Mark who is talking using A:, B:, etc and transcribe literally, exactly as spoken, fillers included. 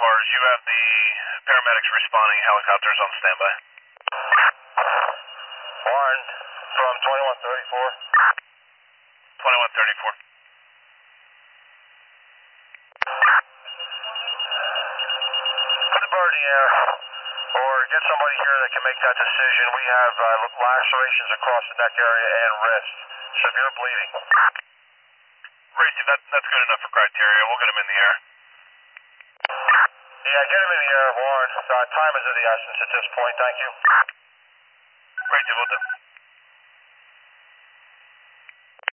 A: cars. You have the paramedics responding, helicopters on standby.
B: Warren from twenty-one thirty-four.
A: twenty-one thirty-four.
B: Put the bird in the air, or get somebody here that can make that decision. We have uh, lacerations across the neck area and wrist. Severe bleeding.
A: Racy, that, that's good enough for criteria. We'll get him in the air.
B: Yeah, get him in the air, Warren. Uh, time is of the essence at this point. Thank you.
A: Racy, we'll do.